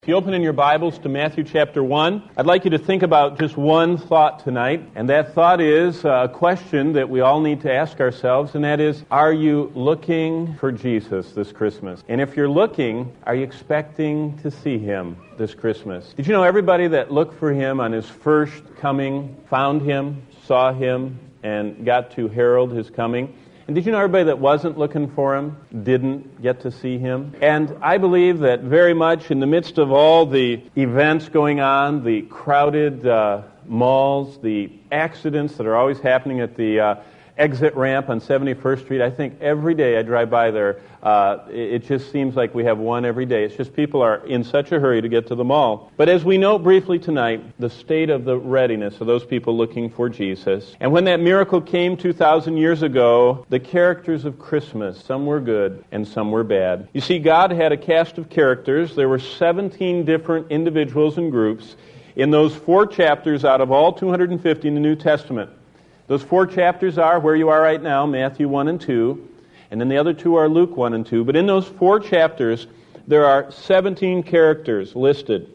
If you open in your Bibles to Matthew chapter 1, I'd like you to think about just one thought tonight, and that thought is a question that we all need to ask ourselves, and that is, are you looking for Jesus this Christmas? And if you're looking, are you expecting to see Him this Christmas? Did you know everybody that looked for Him on His first coming found Him, saw Him, and got to herald His coming? And did you know everybody that wasn't looking for Him didn't get to see Him? And I believe that very much in the midst of all the events going on, the crowded malls, the accidents that are always happening at the exit ramp on 71st Street, I think every day I drive by there, it just seems like we have one every day. It's just people are in such a hurry to get to the mall. But as we note briefly tonight, the state of the readiness of those people looking for Jesus. And when that miracle came 2,000 years ago, the characters of Christmas, some were good and some were bad. You see, God had a cast of characters. There were 17 different individuals and groups in those 4 chapters out of all 250 in the New Testament. Those 4 chapters are where you are right now, Matthew 1 and 2, and then the other 2 are Luke 1 and 2. But in those 4 chapters, there are 17 characters listed.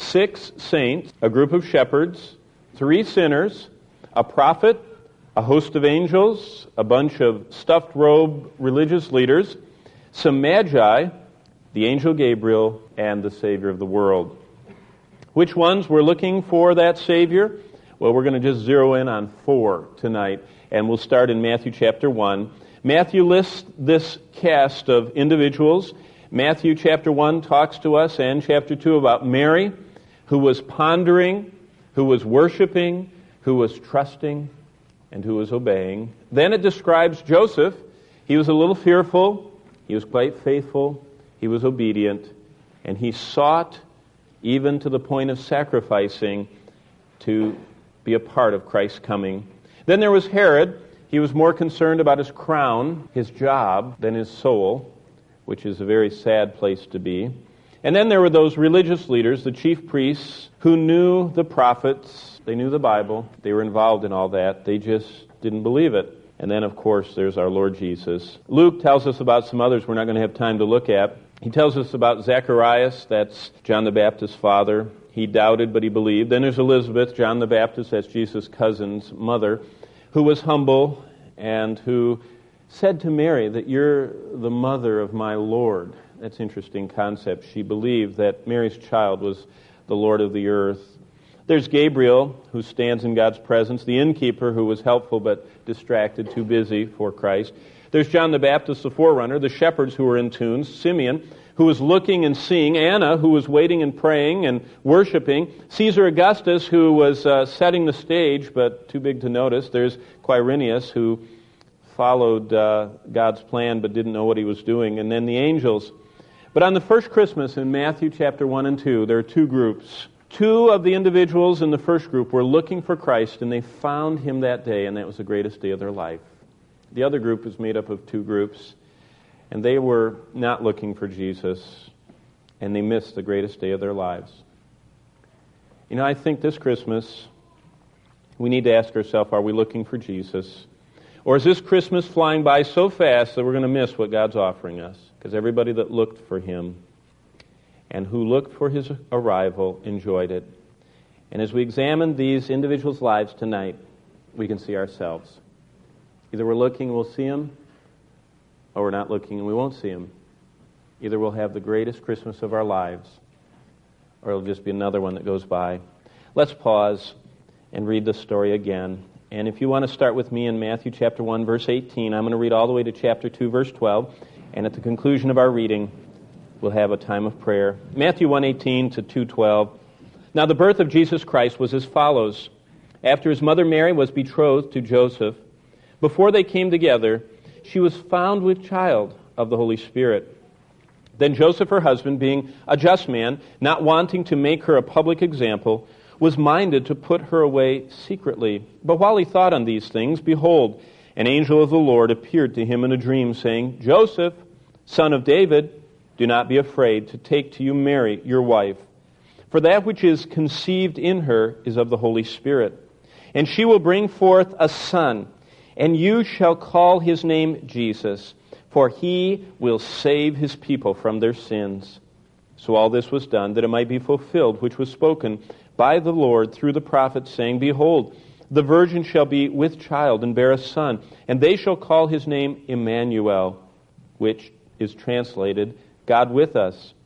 6 saints, a group of shepherds, 3 sinners, a prophet, a host of angels, a bunch of stuffed robe religious leaders, some magi, the angel Gabriel, and the Savior of the world. Which ones were looking for that Savior? Well, we're going to just zero in on 4 tonight, and we'll start in Matthew chapter 1. Matthew lists this cast of individuals. Matthew chapter 1 talks to us, and chapter 2 about Mary, who was pondering, who was worshiping, who was trusting, and who was obeying. Then it describes Joseph. He was a little fearful, he was quite faithful, he was obedient, and he sought, even to the point of sacrificing, to be a part of Christ's coming. Then there was Herod. He was more concerned about his crown, his job, than his soul, which is a very sad place to be. And then there were those religious leaders, the chief priests, who knew the prophets, they knew the Bible, they were involved in all that, they just didn't believe it. And then, of course, there's our Lord Jesus. Luke tells us about some others we're not going to have time to look at. He tells us about Zacharias, that's John the Baptist's father. He doubted, but he believed. Then there's Elizabeth, John the Baptist, that's Jesus' cousin's mother, who was humble and who said to Mary that you're the mother of my Lord. That's an interesting concept. She believed that Mary's child was the Lord of the earth. There's Gabriel, who stands in God's presence, the innkeeper who was helpful but distracted, too busy for Christ. There's John the Baptist, the forerunner, the shepherds who were in tune, Simeon, who was looking and seeing, Anna, who was waiting and praying and worshiping, Caesar Augustus, who was setting the stage, but too big to notice. There's Quirinius, who followed God's plan but didn't know what he was doing, and then the angels. But on the first Christmas in Matthew chapter 1 and 2, there are 2 groups. 2 of the individuals in the first group were looking for Christ, and they found Him that day, and that was the greatest day of their life. The other group is made up of 2 groups, and they were not looking for Jesus, and they missed the greatest day of their lives. You know, I think this Christmas, we need to ask ourselves, are we looking for Jesus? Or is this Christmas flying by so fast that we're going to miss what God's offering us? Because everybody that looked for Him and who looked for His arrival enjoyed it. And as we examine these individuals' lives tonight, we can see ourselves. Either we're looking and we'll see Him, or we're not looking and we won't see Him. Either we'll have the greatest Christmas of our lives, or it'll just be another one that goes by. Let's pause and read the story again. And if you want to start with me in Matthew chapter 1, verse 18, I'm going to read all the way to chapter 2, verse 12. And at the conclusion of our reading, we'll have a time of prayer. Matthew 1:18 to 2:12. Now the birth of Jesus Christ was as follows. After His mother Mary was betrothed to Joseph, before they came together, she was found with child of the Holy Spirit. Then Joseph, her husband, being a just man, not wanting to make her a public example, was minded to put her away secretly. But while he thought on these things, behold, an angel of the Lord appeared to him in a dream, saying, Joseph, son of David, do not be afraid to take to you Mary, your wife, for that which is conceived in her is of the Holy Spirit. And she will bring forth a son, and you shall call his name Jesus, for he will save his people from their sins. So all this was done, that it might be fulfilled, which was spoken by the Lord through the prophet, saying, Behold, the virgin shall be with child and bear a son, and they shall call his name Emmanuel, which is translated, God with us.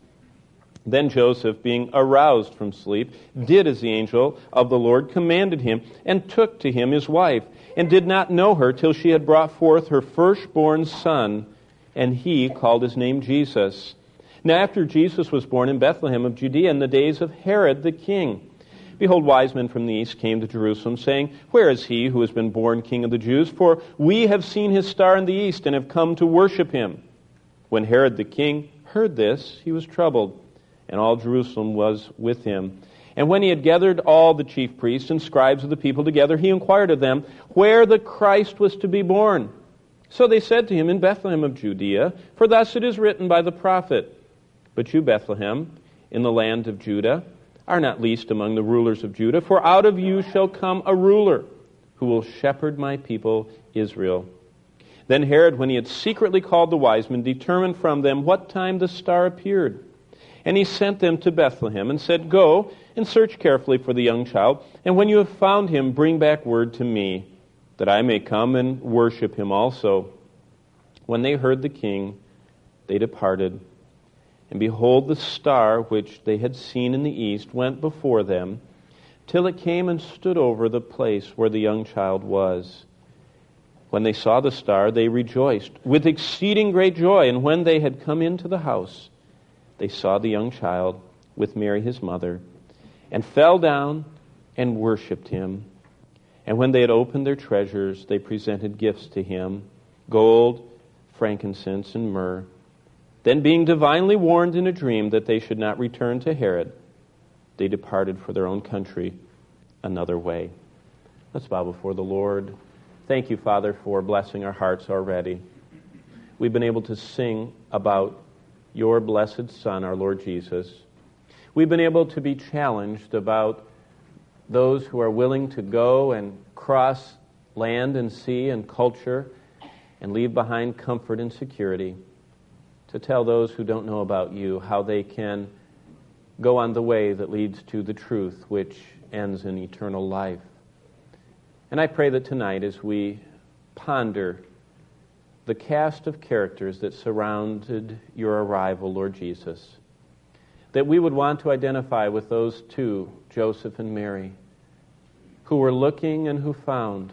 Then Joseph, being aroused from sleep, did as the angel of the Lord commanded him, and took to him his wife, and did not know her till she had brought forth her firstborn son, and he called his name Jesus. Now after Jesus was born in Bethlehem of Judea in the days of Herod the king, behold, wise men from the east came to Jerusalem, saying, Where is he who has been born King of the Jews? For we have seen his star in the east, and have come to worship him. When Herod the king heard this, he was troubled, and all Jerusalem was with him. And when he had gathered all the chief priests and scribes of the people together, he inquired of them where the Christ was to be born. So they said to him, In Bethlehem of Judea, for thus it is written by the prophet, But you, Bethlehem, in the land of Judah, are not least among the rulers of Judah, for out of you shall come a ruler who will shepherd my people Israel. Then Herod, when he had secretly called the wise men, determined from them what time the star appeared. And he sent them to Bethlehem and said, Go and search carefully for the young child, and when you have found him, bring back word to me, that I may come and worship him also. When they heard the king, they departed. And behold, the star which they had seen in the east went before them, till it came and stood over the place where the young child was. When they saw the star, they rejoiced with exceeding great joy. And when they had come into the house, they saw the young child with Mary his mother, and fell down and worshipped him. And when they had opened their treasures, they presented gifts to him, gold, frankincense, and myrrh. Then, being divinely warned in a dream that they should not return to Herod, they departed for their own country another way. Let's bow before the Lord. Thank you, Father, for blessing our hearts already. We've been able to sing about your blessed Son, our Lord Jesus. We've been able to be challenged about those who are willing to go and cross land and sea and culture and leave behind comfort and security, to tell those who don't know about you how they can go on the way that leads to the truth which ends in eternal life. And I pray that tonight, as we ponder the cast of characters that surrounded your arrival, Lord Jesus, that we would want to identify with those two, Joseph and Mary, who were looking and who found,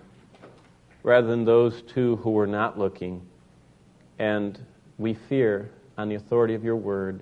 rather than those two who were not looking. And we fear, on the authority of your word,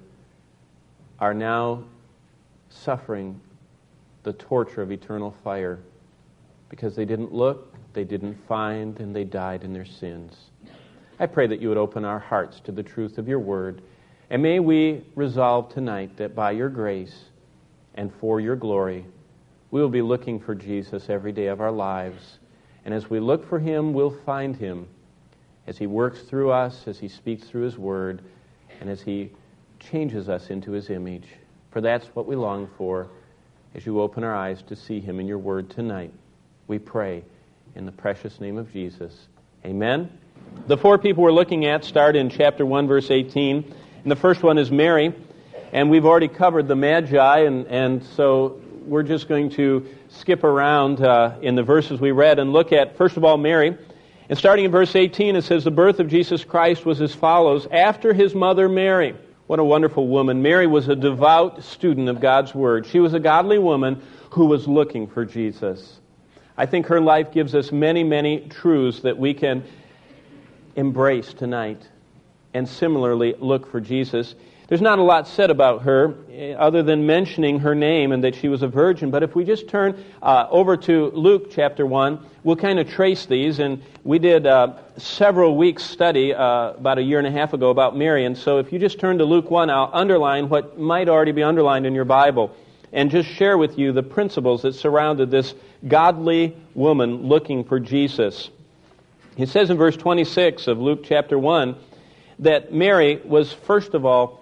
are now suffering the torture of eternal fire because they didn't look, they didn't find, and they died in their sins. I pray that you would open our hearts to the truth of your word, and may we resolve tonight that by your grace and for your glory, we will be looking for Jesus every day of our lives. And as we look for him, we'll find him as he works through us, as he speaks through his word, and as he changes us into his image. For that's what we long for as you open our eyes to see him in your word tonight. We pray in the precious name of Jesus. Amen. The four people we're looking at start in chapter 1, verse 18. And the first one is Mary. And we've already covered the Magi, and so we're just going to skip around in the verses we read and look at, first of all, Mary. And starting in verse 18, it says, The birth of Jesus Christ was as follows. After his mother Mary. What a wonderful woman. Mary was a devout student of God's word. She was a godly woman who was looking for Jesus. I think her life gives us many, many truths that we can embrace tonight and similarly look for Jesus. There's not a lot said about her other than mentioning her name and that she was a virgin. But if we just turn over to Luke chapter 1, we'll kind of trace these. And we did several weeks study about a year and a half ago about Mary. And so if you just turn to Luke 1, I'll underline what might already be underlined in your Bible and just share with you the principles that surrounded this godly woman looking for Jesus. It says in verse 26 of Luke chapter 1 that Mary was, first of all,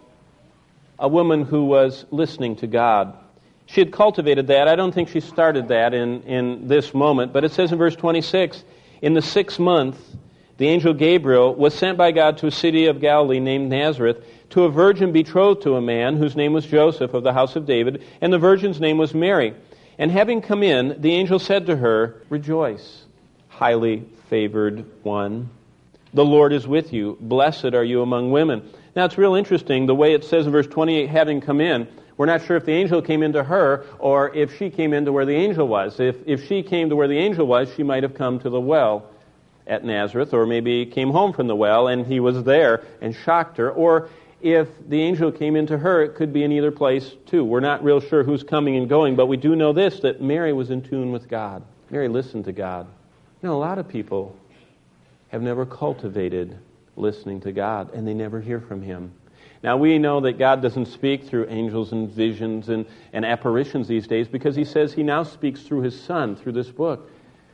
a woman who was listening to God. She had cultivated that. I don't think she started that in this moment, but it says in verse 26, in the 6th month, the angel Gabriel was sent by God to a city of Galilee named Nazareth to a virgin betrothed to a man whose name was Joseph of the house of David, and the virgin's name was Mary. And having come in, the angel said to her, Rejoice, highly favored one. The Lord is with you. Blessed are you among women. Now it's real interesting, the way it says in verse 28, having come in. We're not sure if the angel came into her or if she came into where the angel was. If she came to where the angel was, she might have come to the well at Nazareth, or maybe came home from the well and he was there and shocked her. Or if the angel came into her, it could be in either place too. We're not real sure who's coming and going, but we do know this, that Mary was in tune with God. Mary listened to God. You know, a lot of people have never cultivated listening to God, and they never hear from Him. Now, we know that God doesn't speak through angels and visions and apparitions these days because He says He now speaks through His Son, through this book.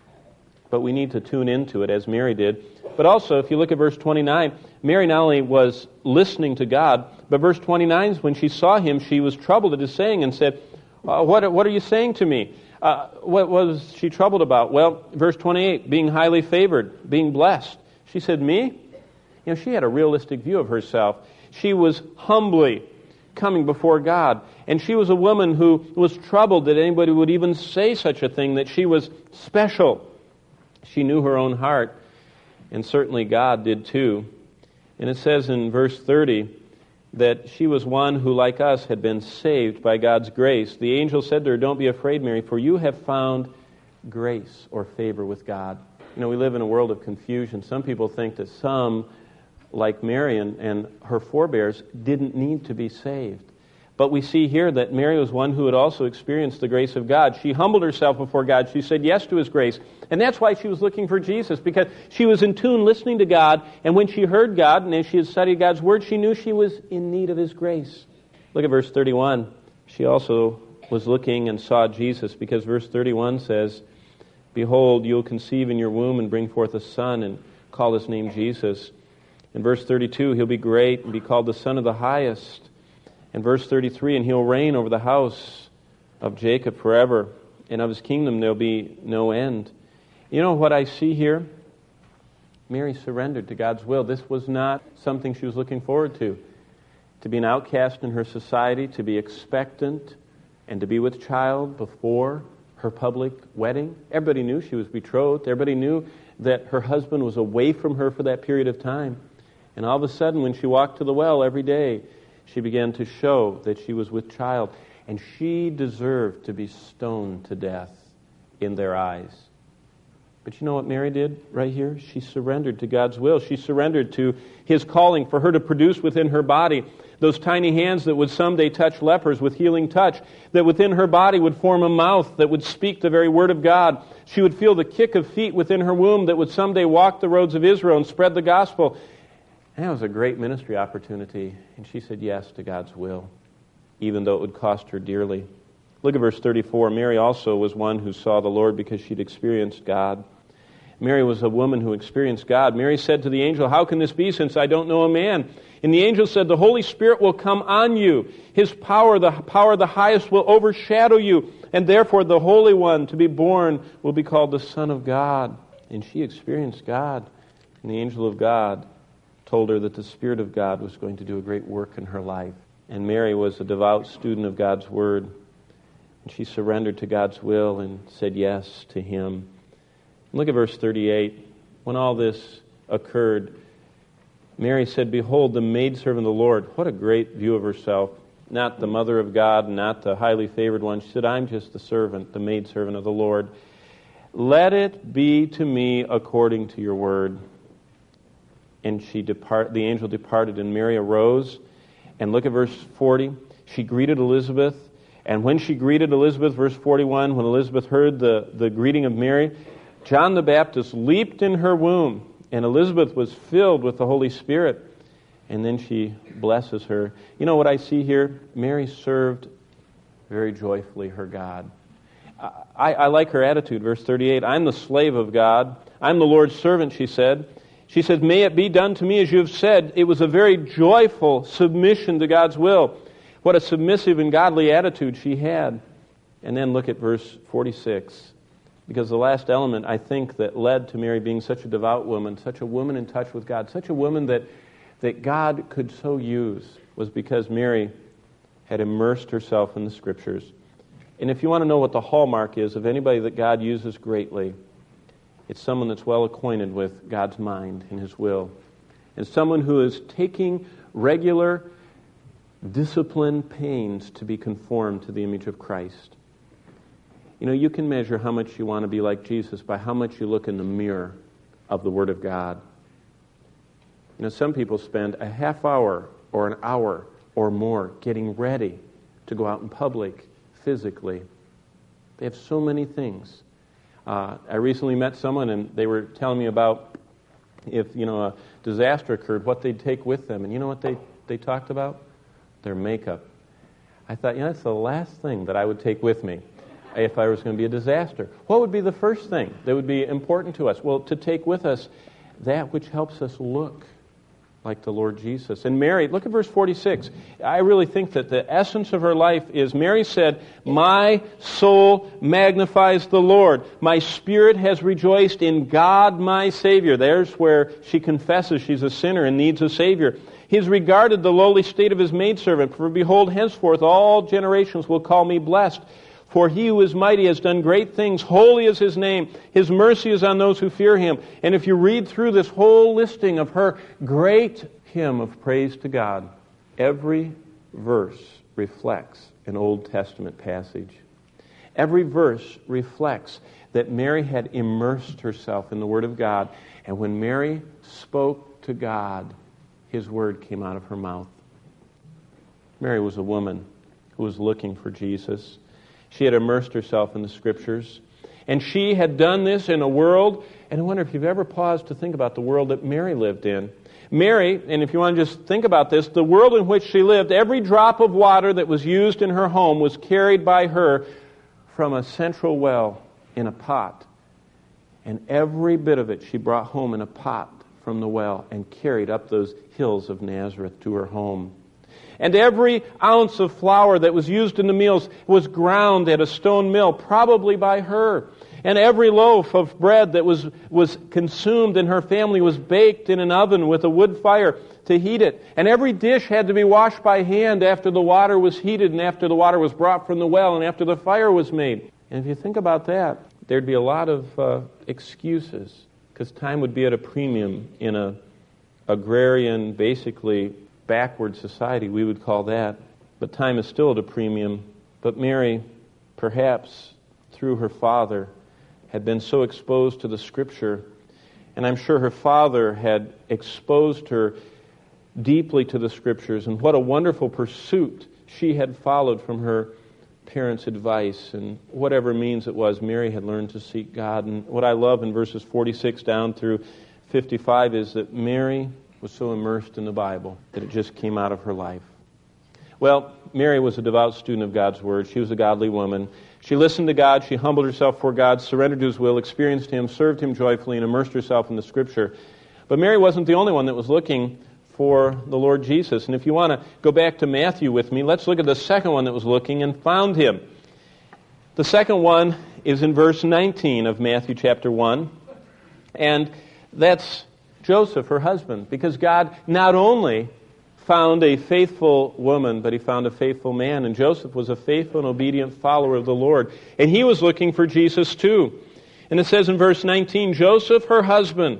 But we need to tune into it as Mary did. But also, if you look at verse 29, Mary not only was listening to God, but verse 29, when she saw Him, she was troubled at His saying and said, What are you saying to me? What was she troubled about? Well, verse 28, being highly favored, being blessed. She said, me? You know, she had a realistic view of herself. She was humbly coming before God. And she was a woman who was troubled that anybody would even say such a thing, that she was special. She knew her own heart, and certainly God did too. And it says in verse 30 that she was one who, like us, had been saved by God's grace. The angel said to her, Don't be afraid, Mary, for you have found grace or favor with God. You know, we live in a world of confusion. Some people think that some, like Mary and her forebears, didn't need to be saved. But we see here that Mary was one who had also experienced the grace of God. She humbled herself before God. She said yes to His grace. And that's why she was looking for Jesus, because she was in tune listening to God. And when she heard God, and as she had studied God's Word, she knew she was in need of His grace. Look at verse 31. She also was looking and saw Jesus, because verse 31 says, Behold, you will conceive in your womb and bring forth a son and call His name Jesus. In verse 32, He'll be great and be called the Son of the Highest. In verse 33, and He'll reign over the house of Jacob forever, and of His kingdom there'll be no end. You know what I see here? Mary surrendered to God's will. This was not something she was looking forward to be an outcast in her society, to be expectant, and to be with child before her public wedding. Everybody knew she was betrothed. Everybody knew that her husband was away from her for that period of time. And all of a sudden, when she walked to the well every day, she began to show that she was with child. And she deserved to be stoned to death in their eyes. But you know what Mary did right here? She surrendered to God's will. She surrendered to His calling for her to produce within her body those tiny hands that would someday touch lepers with healing touch, that within her body would form a mouth that would speak the very word of God. She would feel the kick of feet within her womb that would someday walk the roads of Israel and spread the gospel. And that was a great ministry opportunity. And she said yes to God's will, even though it would cost her dearly. Look at verse 34. Mary also was one who saw the Lord because she'd experienced God. Mary was a woman who experienced God. Mary said to the angel, How can this be, since I don't know a man? And the angel said, The Holy Spirit will come on you. His power, the power of the highest, will overshadow you. And therefore the Holy One to be born will be called the Son of God. And she experienced God. And the angel of God told her that the Spirit of God was going to do a great work in her life. And Mary was a devout student of God's Word. And she surrendered to God's will and said yes to Him. Look at verse 38. When all this occurred, Mary said, Behold, the maidservant of the Lord. What a great view of herself. Not the mother of God, not the highly favored one. She said, I'm just the servant, the maidservant of the Lord. Let it be to me according to your word. And the angel departed, and Mary arose. And look at verse 40. She greeted Elizabeth. And when she greeted Elizabeth, verse 41, when Elizabeth heard the greeting of Mary, John the Baptist leaped in her womb, and Elizabeth was filled with the Holy Spirit. And then she blesses her. You know what I see here? Mary served very joyfully her God. I like her attitude, verse 38. I'm the slave of God. I'm the Lord's servant, she said. She said, May it be done to me as you have said. It was a very joyful submission to God's will. What a submissive and godly attitude she had. And then look at verse 46. Because the last element, I think, that led to Mary being such a devout woman, such a woman in touch with God, such a woman that God could so use. was because Mary had immersed herself in the Scriptures. And if you want to know what the hallmark is of anybody that God uses greatly, it's someone that's well acquainted with God's mind and His will. And someone who is taking regular, disciplined pains to be conformed to the image of Christ. You know, you can measure how much you want to be like Jesus by how much you look in the mirror of the Word of God. You know, some people spend a half hour or an hour or more getting ready to go out in public physically. They have so many things. I recently met someone and they were telling me about if, a disaster occurred, what they'd take with them. And you know what they talked about? Their makeup. I thought, that's the last thing that I would take with me if I was going to be a disaster. What would be the first thing that would be important to us? Well, to take with us that which helps us look like the Lord Jesus. And Mary, look at verse 46. I really think that the essence of her life is, Mary said, "My soul magnifies the Lord. My spirit has rejoiced in God my Savior." There's where she confesses she's a sinner and needs a Savior. "He has regarded the lowly state of His maidservant. For behold, henceforth all generations will call me blessed. For He who is mighty has done great things. Holy is His name. His mercy is on those who fear Him." And if you read through this whole listing of her great hymn of praise to God, every verse reflects an Old Testament passage. Every verse reflects that Mary had immersed herself in the Word of God. And when Mary spoke to God, His Word came out of her mouth. Mary was a woman who was looking for Jesus. She had immersed herself in the Scriptures. And she had done this in a world, and I wonder if you've ever paused to think about the world that Mary lived in. Mary, and if you want to just think about this, the world in which she lived, every drop of water that was used in her home was carried by her from a central well in a pot. And every bit of it she brought home in a pot from the well and carried up those hills of Nazareth to her home. And every ounce of flour that was used in the meals was ground at a stone mill, probably by her. And every loaf of bread that was consumed in her family was baked in an oven with a wood fire to heat it. And every dish had to be washed by hand after the water was heated and after the water was brought from the well and after the fire was made. And if you think about that, there'd be a lot of excuses, because time would be at a premium in an agrarian, basically backward society, we would call that. But time is still at a premium. But Mary, perhaps through her father, had been so exposed to the Scripture, and I'm sure her father had exposed her deeply to the Scriptures, and what a wonderful pursuit she had followed from her parents' advice, and whatever means it was, Mary had learned to seek God. And what I love in verses 46 down through 55 is that Mary was so immersed in the Bible that it just came out of her life. Well, Mary was a devout student of God's Word. She was a godly woman. She listened to God. She humbled herself before God, surrendered to His will, experienced Him, served Him joyfully, and immersed herself in the Scripture. But Mary wasn't the only one that was looking for the Lord Jesus. And if you want to go back to Matthew with me, let's look at the second one that was looking and found Him. The second one is in verse 19 of Matthew chapter 1. And that's Joseph, her husband, because God not only found a faithful woman, but He found a faithful man. And Joseph was a faithful and obedient follower of the Lord. And he was looking for Jesus too. And it says in verse 19, Joseph, her husband,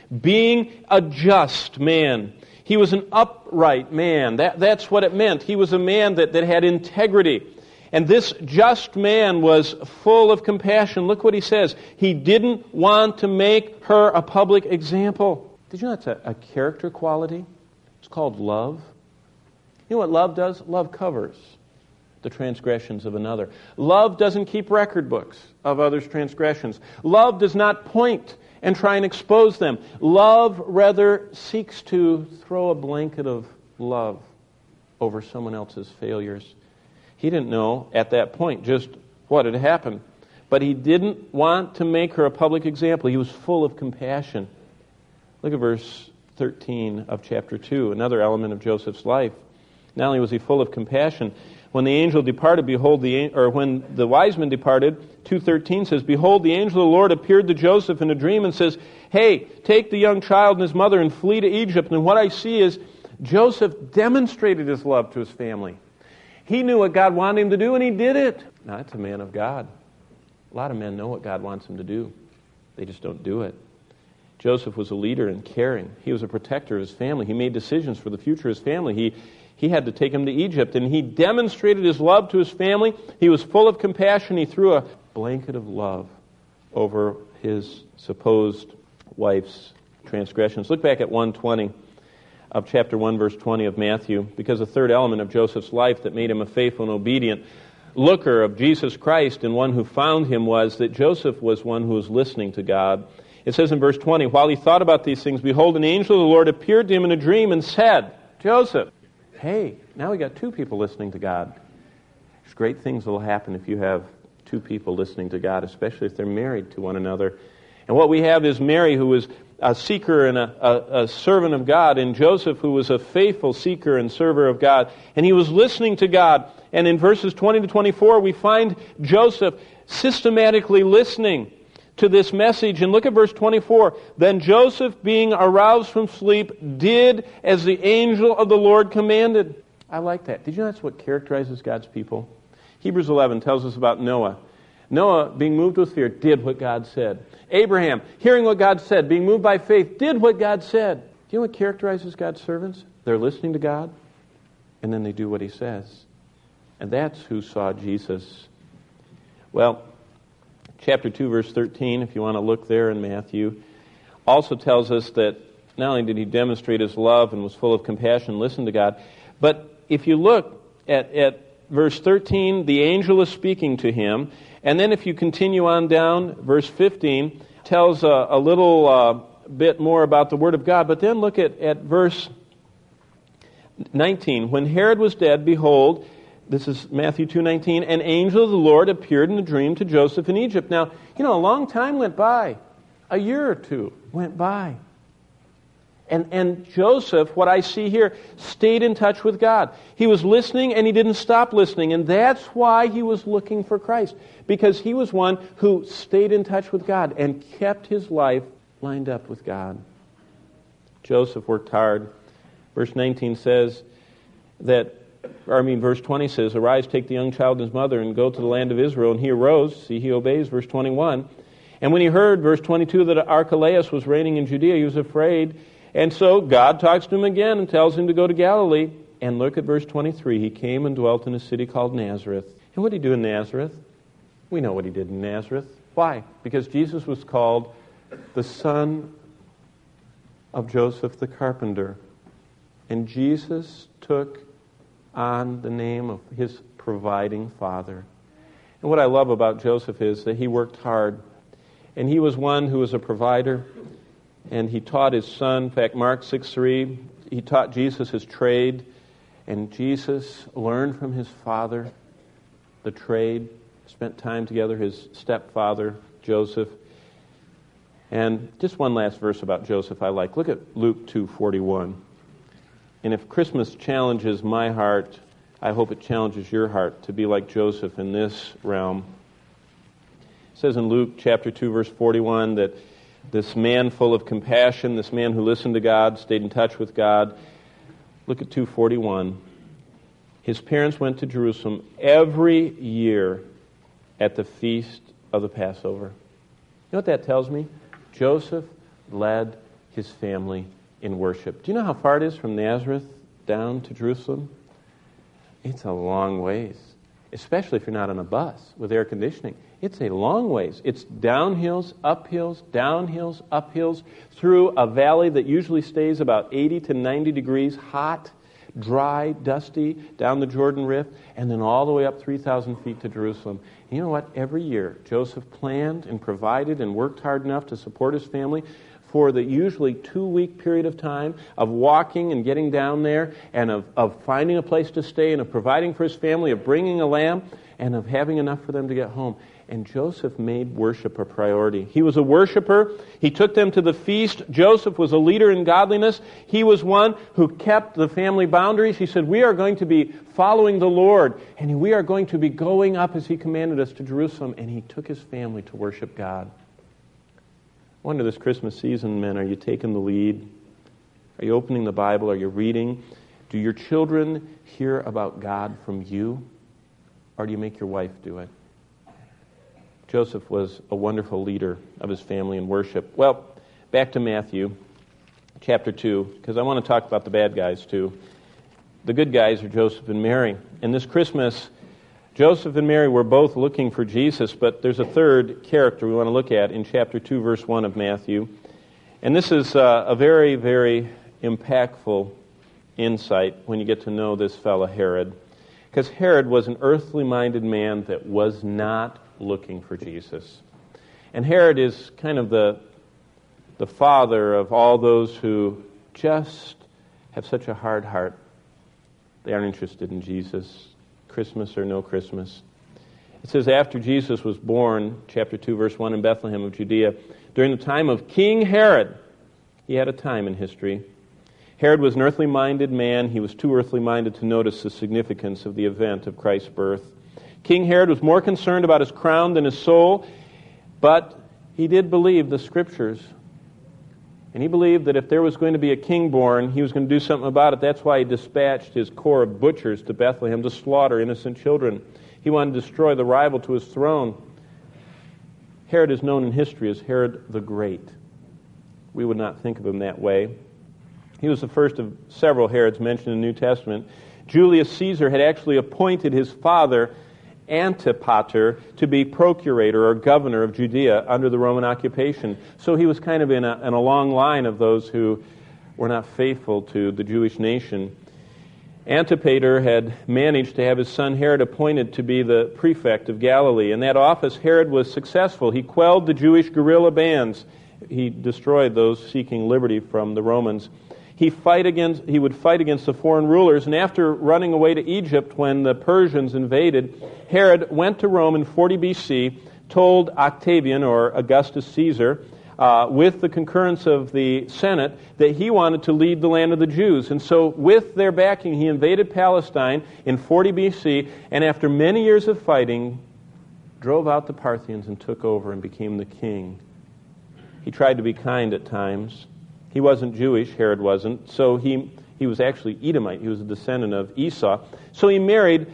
being a just man. He was an upright man. That's what it meant. He was a man that had integrity. And this just man was full of compassion. Look what he says. He didn't want to make her a public example. Did you know that's a character quality? It's called love. You know what love does? Love covers the transgressions of another. Love doesn't keep record books of others' transgressions. Love does not point and try and expose them. Love rather seeks to throw a blanket of love over someone else's failures. He didn't know at that point just what had happened, but he didn't want to make her a public example. He was full of compassion. Look at verse 13 of chapter 2, another element of Joseph's life. Not only was he full of compassion, when the angel departed, when the wise men departed, 2:13 says, "Behold, the angel of the Lord appeared to Joseph in a dream and says, 'Hey, take the young child and his mother and flee to Egypt.' And what I see is Joseph demonstrated his love to his family. He knew what God wanted him to do, and he did it. Now, that's a man of God. A lot of men know what God wants them to do. They just don't do it. Joseph was a leader and caring. He was a protector of his family. He made decisions for the future of his family. He had to take him to Egypt, and he demonstrated his love to his family. He was full of compassion. He threw a blanket of love over his supposed wife's transgressions. Look back at 1:20 of chapter 1, verse 20 of Matthew, because the third element of Joseph's life that made him a faithful and obedient looker of Jesus Christ and one who found him was that Joseph was one who was listening to God. It says in verse 20, while he thought about these things, behold, an angel of the Lord appeared to him in a dream and said, Joseph, hey, now we got two people listening to God. There's great things that will happen if you have two people listening to God, especially if they're married to one another. And what we have is Mary, who was a seeker and a servant of God, and Joseph, who was a faithful seeker and server of God. And he was listening to God. And in verses 20 to 24, we find Joseph systematically listening to this message. And look at verse 24. Then Joseph, being aroused from sleep, did as the angel of the Lord commanded. I like that. Did you know that's what characterizes God's people? Hebrews 11 tells us about Noah. Noah, being moved with fear, did what God said. Abraham, hearing what God said, being moved by faith, did what God said. Do you know what characterizes God's servants? They're listening to God, and then they do what He says. And that's who saw Jesus. Well, chapter 2, verse 13, if you want to look there in Matthew, also tells us that not only did He demonstrate His love and was full of compassion, listen to God, but if you look at verse 13, the angel is speaking to him. And then if you continue on down, verse 15 tells a little bit more about the Word of God. But then look at verse 19. When Herod was dead, behold, this is Matthew 2:19, an angel of the Lord appeared in a dream to Joseph in Egypt. Now, you know, a long time went by. A year or two went by. And Joseph, what I see here, stayed in touch with God. He was listening and he didn't stop listening. And that's why he was looking for Christ. Because he was one who stayed in touch with God and kept his life lined up with God. Joseph worked hard. Verse 19 says verse 20 says, arise, take the young child and his mother and go to the land of Israel. And he arose. See, he obeys. Verse 21. And when he heard, verse 22, that Archelaus was reigning in Judea, he was afraid. And so God talks to him again and tells him to go to Galilee. And look at verse 23. He came and dwelt in a city called Nazareth. And what did he do in Nazareth? We know what he did in Nazareth. Why? Because Jesus was called the son of Joseph the carpenter. And Jesus took on the name of his providing father. And what I love about Joseph is that he worked hard. And he was one who was a provider. And he taught his son. In fact, Mark 6:3, he taught Jesus his trade. And Jesus learned from his father the trade, spent time together, his stepfather, Joseph. And just one last verse about Joseph I like. Look at Luke 2:41. And if Christmas challenges my heart, I hope it challenges your heart to be like Joseph in this realm. It says in Luke chapter 2, verse 41, that this man full of compassion, this man who listened to God, stayed in touch with God. Look at 2:41. His parents went to Jerusalem every year at the feast of the Passover. You know what that tells me? Joseph led his family in worship. Do you know how far it is from Nazareth down to Jerusalem? It's a long ways, especially if you're not on a bus with air conditioning. It's a long ways. It's downhills, uphills, downhills, uphills, through a valley that usually stays about 80 to 90 degrees, hot, dry, dusty, down the Jordan Rift, and then all the way up 3,000 feet to Jerusalem. And you know what? Every year, Joseph planned and provided and worked hard enough to support his family for the usually 2-week period of time of walking and getting down there and of finding a place to stay and of providing for his family, of bringing a lamb, and of having enough for them to get home. And Joseph made worship a priority. He was a worshiper. He took them to the feast. Joseph was a leader in godliness. He was one who kept the family boundaries. He said, we are going to be following the Lord, and we are going to be going up as He commanded us to Jerusalem. And he took his family to worship God. I wonder this Christmas season, men, are you taking the lead? Are you opening the Bible? Are you reading? Do your children hear about God from you? Or do you make your wife do it? Joseph was a wonderful leader of his family in worship. Well, back to Matthew chapter 2, because I want to talk about the bad guys too. The good guys are Joseph and Mary. And this Christmas, Joseph and Mary were both looking for Jesus, but there's a third character we want to look at in chapter 2, verse 1 of Matthew. And this is a very, very impactful insight when you get to know this fellow Herod. Because Herod was an earthly-minded man that was not looking for Jesus. And Herod is kind of the father of all those who just have such a hard heart. They aren't interested in Jesus, Christmas or no Christmas. It says, after Jesus was born, chapter 2, verse 1, in Bethlehem of Judea, during the time of King Herod, he had a time in history. Herod was an earthly-minded man. He was too earthly-minded to notice the significance of the event of Christ's birth. King Herod was more concerned about his crown than his soul, but he did believe the Scriptures. And he believed that if there was going to be a king born, he was going to do something about it. That's why he dispatched his corps of butchers to Bethlehem to slaughter innocent children. He wanted to destroy the rival to his throne. Herod is known in history as Herod the Great. We would not think of him that way. He was the first of several Herods mentioned in the New Testament. Julius Caesar had actually appointed his father, Antipater, to be procurator or governor of Judea under the Roman occupation. So he was kind of in a long line of those who were not faithful to the Jewish nation. Antipater had managed to have his son Herod appointed to be the prefect of Galilee. In that office, Herod was successful. He quelled the Jewish guerrilla bands. He destroyed those seeking liberty from the Romans. He would fight against the foreign rulers, and after running away to Egypt when the Persians invaded, Herod went to Rome in 40 BC, told Octavian, or Augustus Caesar, with the concurrence of the Senate, that he wanted to lead the land of the Jews. And so with their backing, he invaded Palestine in 40 BC, and after many years of fighting, drove out the Parthians and took over and became the king. He tried to be kind at times. He wasn't Jewish, Herod wasn't, so he was actually Edomite. He was a descendant of Esau. So he married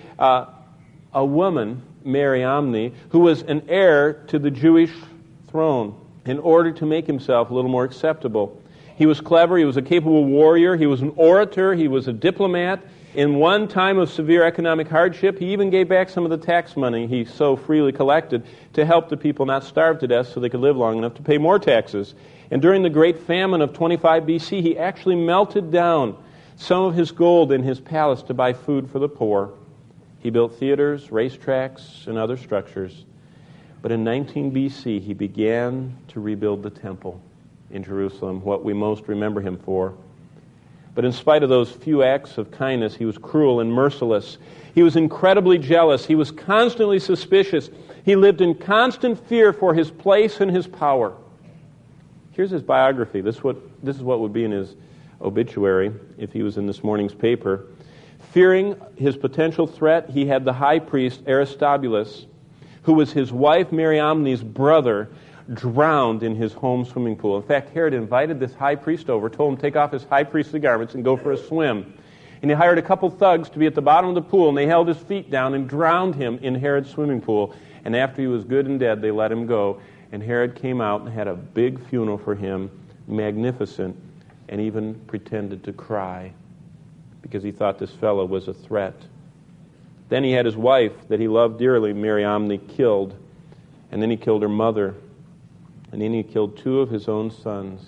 a woman, Mariamne, who was an heir to the Jewish throne in order to make himself a little more acceptable. He was clever, he was a capable warrior, he was an orator, he was a diplomat. In one time of severe economic hardship, he even gave back some of the tax money he so freely collected to help the people not starve to death so they could live long enough to pay more taxes. And during the Great Famine of 25 BC, he actually melted down some of his gold in his palace to buy food for the poor. He built theaters, racetracks, and other structures. But in 19 BC, he began to rebuild the temple in Jerusalem, what we most remember him for. But in spite of those few acts of kindness, he was cruel and merciless. He was incredibly jealous. He was constantly suspicious. He lived in constant fear for his place and his power. Here's his biography. This is what would be in his obituary if he was in this morning's paper. Fearing his potential threat, he had the high priest Aristobulus, who was his wife Mariamne's brother, drowned in his home swimming pool. In fact, Herod invited this high priest over, told him to take off his high priestly garments and go for a swim. And he hired a couple thugs to be at the bottom of the pool, and they held his feet down and drowned him in Herod's swimming pool. And after he was good and dead, they let him go. And Herod came out and had a big funeral for him, magnificent, and even pretended to cry because he thought this fellow was a threat. Then he had his wife that he loved dearly, Mariamne, killed. And then he killed her mother. And then he killed 2 of his own sons.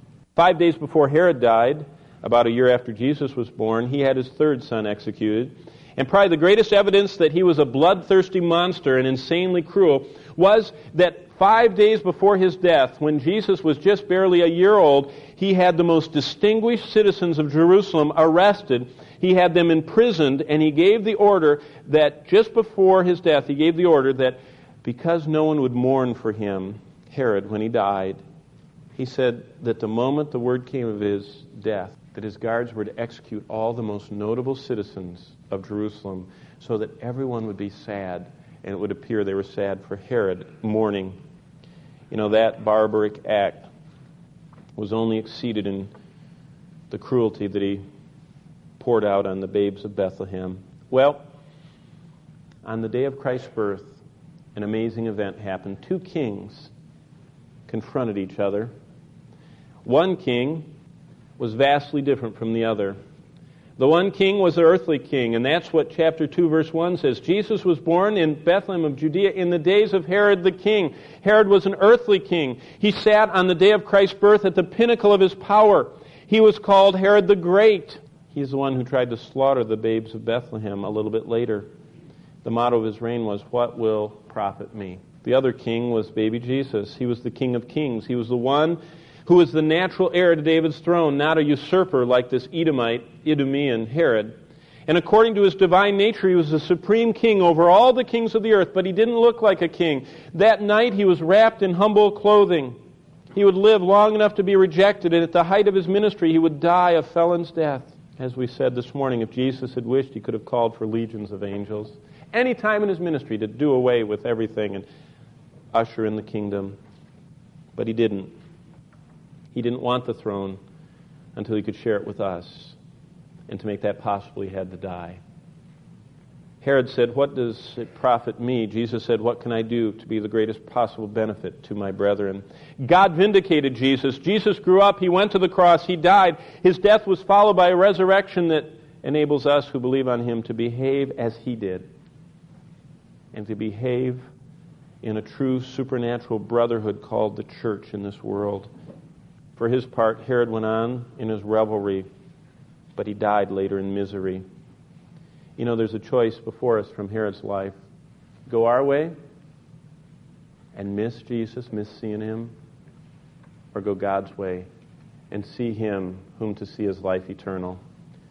5 days before Herod died, about a year after Jesus was born, he had his 3rd son executed. And probably the greatest evidence that he was a bloodthirsty monster and insanely cruel was that 5 days before his death, when Jesus was just barely a year old, he had the most distinguished citizens of Jerusalem arrested. He had them imprisoned, and he gave the order that just before his death, he gave the order that because no one would mourn for him, Herod, when he died, he said that the moment the word came of his death, that his guards were to execute all the most notable citizens of Jerusalem so that everyone would be sad, and it would appear they were sad for Herod, mourning. You know, that barbaric act was only exceeded in the cruelty that he poured out on the babes of Bethlehem. Well, on the day of Christ's birth, an amazing event happened. Two kings confronted each other. One king was vastly different from the other. The one king was the earthly king, and that's what chapter 2, verse 1 says. Jesus was born in Bethlehem of Judea in the days of Herod the king. Herod was an earthly king. He sat on the day of Christ's birth at the pinnacle of his power. He was called Herod the Great. He's the one who tried to slaughter the babes of Bethlehem a little bit later. The motto of his reign was, "What will profit me?" The other king was baby Jesus. He was the King of Kings. He was the one who was the natural heir to David's throne, not a usurper like this Idumean Herod. And according to his divine nature, he was the supreme king over all the kings of the earth, but he didn't look like a king. That night he was wrapped in humble clothing. He would live long enough to be rejected, and at the height of his ministry he would die a felon's death. As we said this morning, if Jesus had wished, he could have called for legions of angels. Any time in his ministry to do away with everything and usher in the kingdom. But he didn't. He didn't want the throne until he could share it with us. And to make that possible, he had to die. Herod said, "What does it profit me?" Jesus said, "What can I do to be the greatest possible benefit to my brethren?" God vindicated Jesus. Jesus grew up. He went to the cross. He died. His death was followed by a resurrection that enables us who believe on him to behave as he did. And to behave in a true supernatural brotherhood called the church in this world. For his part, Herod went on in his revelry, but he died later in misery. You know, there's a choice before us from Herod's life. Go our way and miss Jesus, miss seeing him, or go God's way and see him whom to see is life eternal.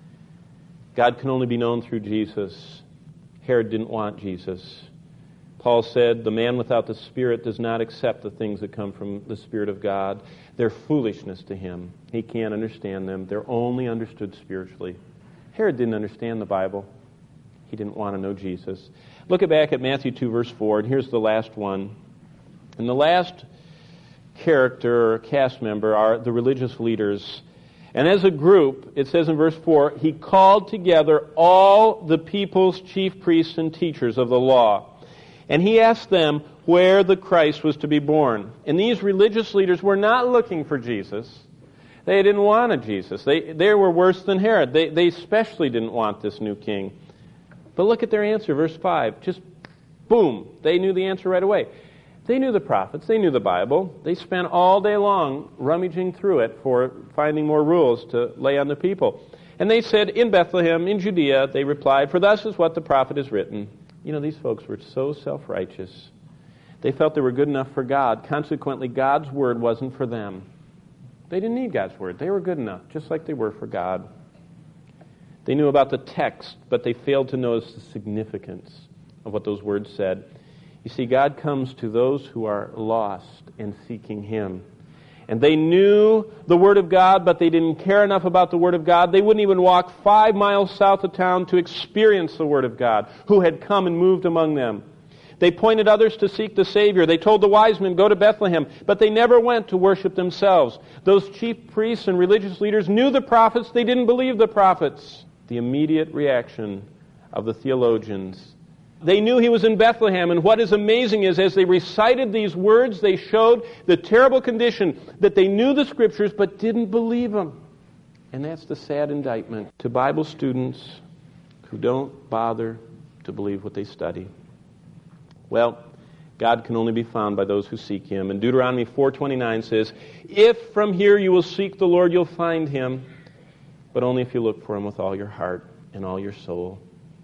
God can only be known through Jesus. Herod didn't want Jesus. Paul said, "The man without the Spirit does not accept the things that come from the Spirit of God. They're foolishness to him. He can't understand them. They're only understood spiritually." Herod didn't understand the Bible. He didn't want to know Jesus. Look back at Matthew 2, verse 4, and here's the last one. And the last character or cast member are the religious leaders. And as a group, it says in verse 4, he called together all the people's chief priests and teachers of the law. And he asked them where the Christ was to be born. And these religious leaders were not looking for Jesus. They didn't want a Jesus. They were worse than Herod. They especially didn't want this new king. But look at their answer, verse 5. Just boom, they knew the answer right away. They knew the prophets. They knew the Bible. They spent all day long rummaging through it for finding more rules to lay on the people. And they said, "In Bethlehem, in Judea," they replied, "for thus is what the prophet has written." You know, these folks were so self-righteous. They felt they were good enough for God. Consequently, God's word wasn't for them. They didn't need God's word. They were good enough, just like they were for God. They knew about the text, but they failed to notice the significance of what those words said. You see, God comes to those who are lost and seeking him. And they knew the Word of God, but they didn't care enough about the Word of God. They wouldn't even walk 5 miles south of town to experience the Word of God, who had come and moved among them. They pointed others to seek the Savior. They told the wise men, "Go to Bethlehem." But they never went to worship themselves. Those chief priests and religious leaders knew the prophets. They didn't believe the prophets. The immediate reaction of the theologians. They knew he was in Bethlehem, and what is amazing is as they recited these words, they showed the terrible condition that they knew the Scriptures but didn't believe them. And that's the sad indictment to Bible students who don't bother to believe what they study. Well, God can only be found by those who seek him. And Deuteronomy 4:29 says, "If from here you will seek the Lord, you'll find him, but only if you look for him with all your heart and all your soul."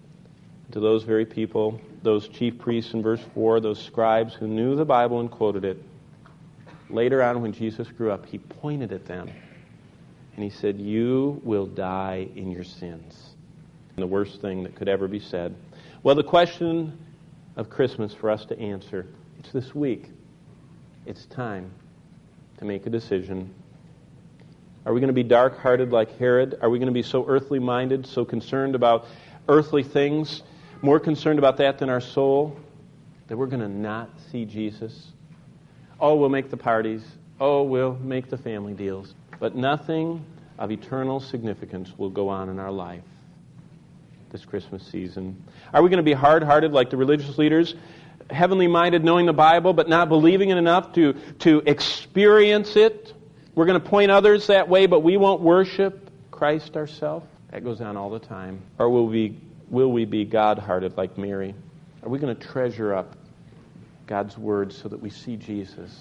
To those very people, those chief priests in verse 4, those scribes who knew the Bible and quoted it, later on when Jesus grew up, he pointed at them and he said, "You will die in your sins." The worst thing that could ever be said. Well, the question of Christmas for us to answer, it's this week. It's time to make a decision. Are we going to be dark-hearted like Herod? Are we going to be so earthly minded, so concerned about earthly things, more concerned about that than our soul, that we're going to not see Jesus? Oh, we'll make the parties. Oh, we'll make the family deals. But nothing of eternal significance will go on in our life this Christmas season. Are we going to be hard-hearted like the religious leaders, heavenly minded, knowing the Bible, but not believing it enough to experience it? We're going to point others that way, but we won't worship Christ ourselves? That goes on all the time. Or will we be God-hearted like Mary? Are we going to treasure up God's Word so that we see Jesus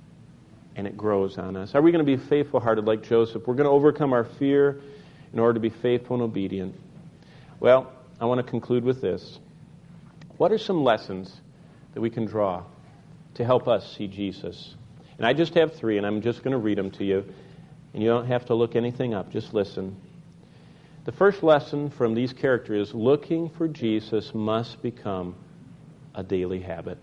and it grows on us? Are we going to be faithful-hearted like Joseph? We're going to overcome our fear in order to be faithful and obedient. Well, I want to conclude with this. What are some lessons that we can draw to help us see Jesus? And I just have 3, and I'm just going to read them to you. And you don't have to look anything up. Just listen. The first lesson from these characters is looking for Jesus must become a daily habit.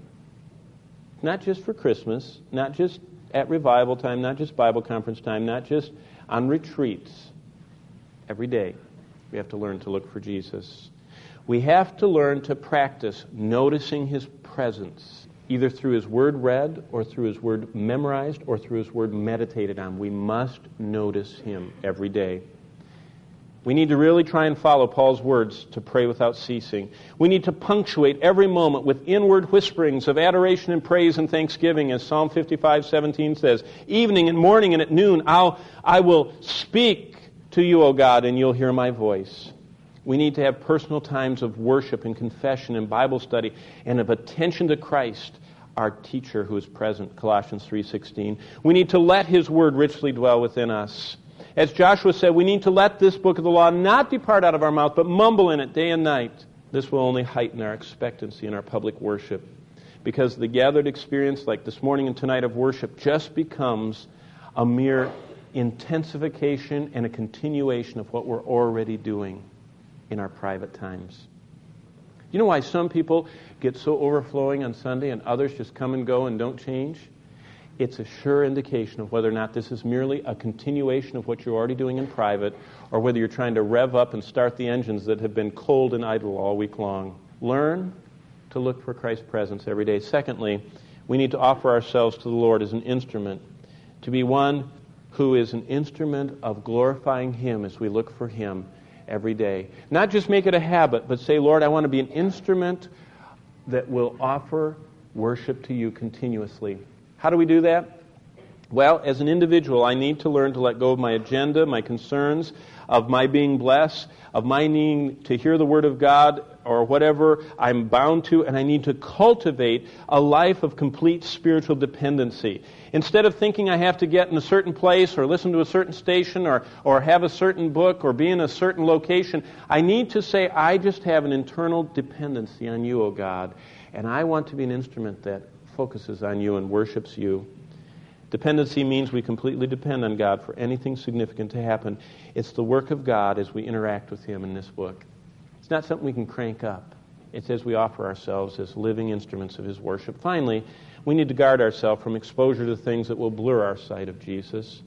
Not just for Christmas, not just at revival time, not just Bible conference time, not just on retreats. Every day we have to learn to look for Jesus. We have to learn to practice noticing His presence, either through His Word read or through His Word memorized or through His Word meditated on. We must notice Him every day. We need to really try and follow Paul's words to pray without ceasing. We need to punctuate every moment with inward whisperings of adoration and praise and thanksgiving, as Psalm 55:17 says. Evening and morning and at noon, I will speak to you, O God, and you'll hear my voice. We need to have personal times of worship and confession and Bible study and of attention to Christ, our teacher who is present, Colossians 3:16. We need to let His Word richly dwell within us. As Joshua said, we need to let this book of the law not depart out of our mouth, but mumble in it day and night. This will only heighten our expectancy in our public worship, because the gathered experience like this morning and tonight of worship just becomes a mere intensification and a continuation of what we're already doing in our private times. You know why some people get so overflowing on Sunday and others just come and go and don't change? It's a sure indication of whether or not this is merely a continuation of what you're already doing in private, or whether you're trying to rev up and start the engines that have been cold and idle all week long. Learn to look for Christ's presence every day. Secondly, we need to offer ourselves to the Lord as an instrument, to be one who is an instrument of glorifying Him as we look for Him every day. Not just make it a habit, but say, Lord, I want to be an instrument that will offer worship to you continuously. How do we do that? Well, as an individual, I need to learn to let go of my agenda, my concerns, of my being blessed, of my needing to hear the Word of God or whatever I'm bound to, and I need to cultivate a life of complete spiritual dependency. Instead of thinking I have to get in a certain place or listen to a certain station or have a certain book or be in a certain location, I need to say, I just have an internal dependency on you, O God, and I want to be an instrument that focuses on you and worships you. Dependency means we completely depend on God for anything significant to happen. It's the work of God as we interact with Him in this book. It's not something we can crank up. It's as we offer ourselves as living instruments of His worship. Finally, we need to guard ourselves from exposure to things that will blur our sight of Jesus.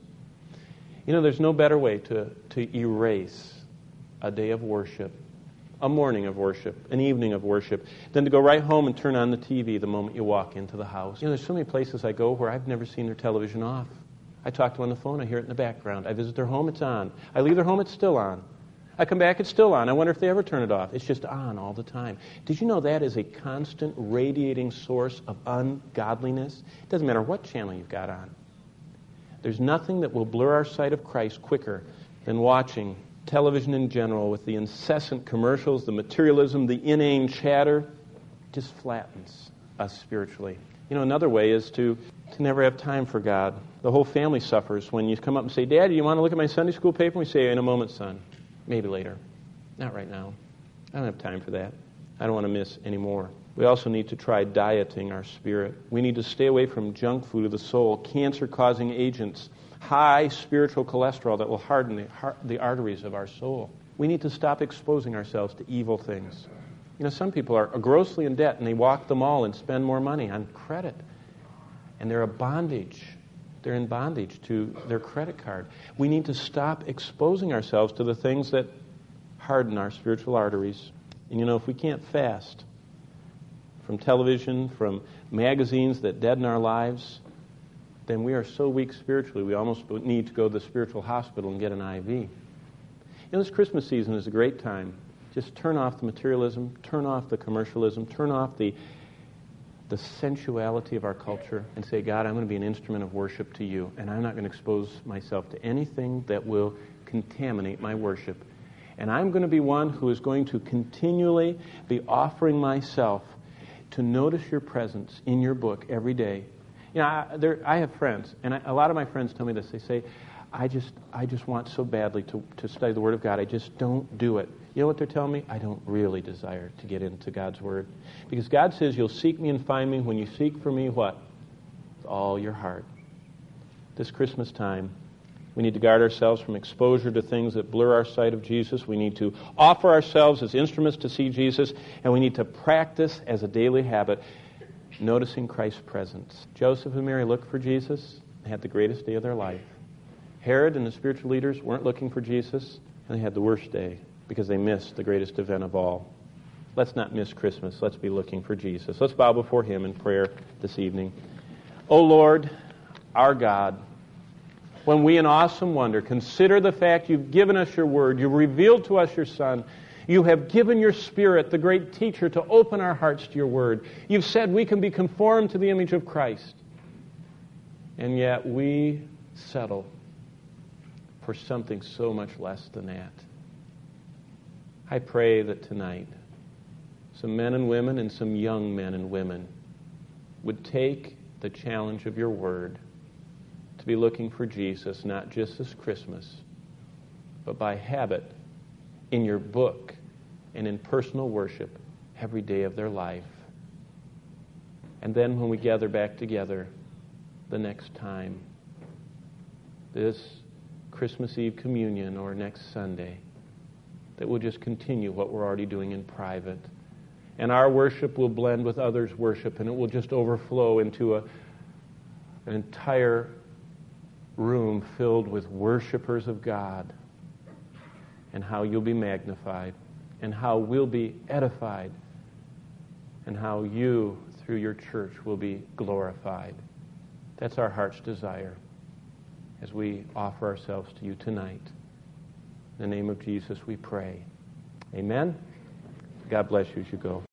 You know, there's no better way to erase a day of worship, a morning of worship, an evening of worship, than to go right home and turn on the TV the moment you walk into the house. You know, there's so many places I go where I've never seen their television off. I talk to them on the phone, I hear it in the background. I visit their home, it's on. I leave their home, it's still on. I come back, it's still on. I wonder if they ever turn it off. It's just on all the time. Did you know that is a constant radiating source of ungodliness? It doesn't matter what channel you've got on. There's nothing that will blur our sight of Christ quicker than watching television in general, with the incessant commercials, the materialism, the inane chatter. Just flattens us spiritually. You know, another way is to never have time for God. The whole family suffers when you come up and say, Dad, do you want to look at my Sunday school paper? And we say, in a moment, son. Maybe later. Not right now. I don't have time for that. I don't want to miss any more. We also need to try dieting our spirit. We need to stay away from junk food of the soul, cancer-causing agents, high spiritual cholesterol that will harden the arteries of our soul. We need to stop exposing ourselves to evil things. You know, some people are grossly in debt and they walk the mall and spend more money on credit. And they're They're in bondage to their credit card. We need to stop exposing ourselves to the things that harden our spiritual arteries. And you know, if we can't fast from television, from magazines that deaden our lives, then we are so weak spiritually, we almost need to go to the spiritual hospital and get an IV. You know, this Christmas season is a great time. Just turn off the materialism, turn off the commercialism, turn off the sensuality of our culture and say, God, I'm going to be an instrument of worship to you, and I'm not going to expose myself to anything that will contaminate my worship. And I'm going to be one who is going to continually be offering myself to notice your presence in your book every day. You know, I have friends, and a lot of my friends tell me this. They say, I just want so badly to study the Word of God. I just don't do it. You know what they're telling me? I don't really desire to get into God's Word. Because God says you'll seek me and find me when you seek for me what? With all your heart. This Christmas time, we need to guard ourselves from exposure to things that blur our sight of Jesus. We need to offer ourselves as instruments to see Jesus, and we need to practice as a daily habit noticing Christ's presence. Joseph and Mary looked for Jesus and had the greatest day of their life. Herod and the spiritual leaders weren't looking for Jesus, and they had the worst day because they missed the greatest event of all. Let's not miss Christmas. Let's be looking for Jesus. Let's bow before Him in prayer this evening. O Lord, our God, when we in awesome wonder consider the fact you've given us your word, you've revealed to us your Son, you have given your Spirit, the great teacher, to open our hearts to your word. You've said we can be conformed to the image of Christ. And yet we settle for something so much less than that. I pray that tonight some men and women and some young men and women would take the challenge of your word to be looking for Jesus, not just this Christmas, but by habit in your book and in personal worship every day of their life. And then when we gather back together the next time, this Christmas Eve communion or next Sunday, that we'll just continue what we're already doing in private. And our worship will blend with others' worship, and it will just overflow into an entire room filled with worshipers of God, and how you'll be magnified, and how we'll be edified, and how you, through your church, will be glorified. That's our heart's desire as we offer ourselves to you tonight. In the name of Jesus we pray. Amen. God bless you as you go.